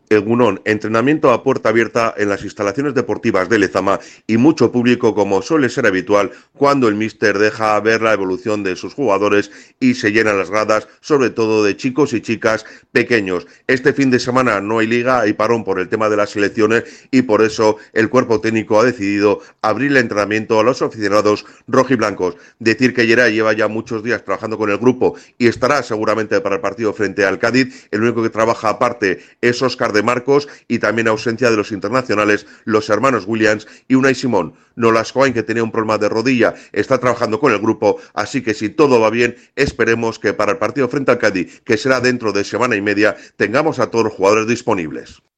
Egunon, entrenamiento a puerta abierta en las instalaciones deportivas de Lezama y mucho público como suele ser habitual cuando el míster deja ver la evolución de sus jugadores y se llenan las gradas, sobre todo de chicos y chicas pequeños. Este fin de semana no hay liga, hay parón por el tema de las selecciones y por eso el cuerpo técnico ha decidido abrir el entrenamiento a los aficionados rojiblancos. Decir que Geray lleva ya muchos días trabajando con el grupo y estará seguramente para el partido frente al Cádiz. El único que trabaja aparte es Óscar de Marcos y también ausencia de los internacionales, los hermanos Williams y Unai Simón. Nolas Coain, que tenía un problema de rodilla, está trabajando con el grupo, así que si todo va bien, esperemos que para el partido frente al Cádiz, que será dentro de semana y media, tengamos a todos los jugadores disponibles.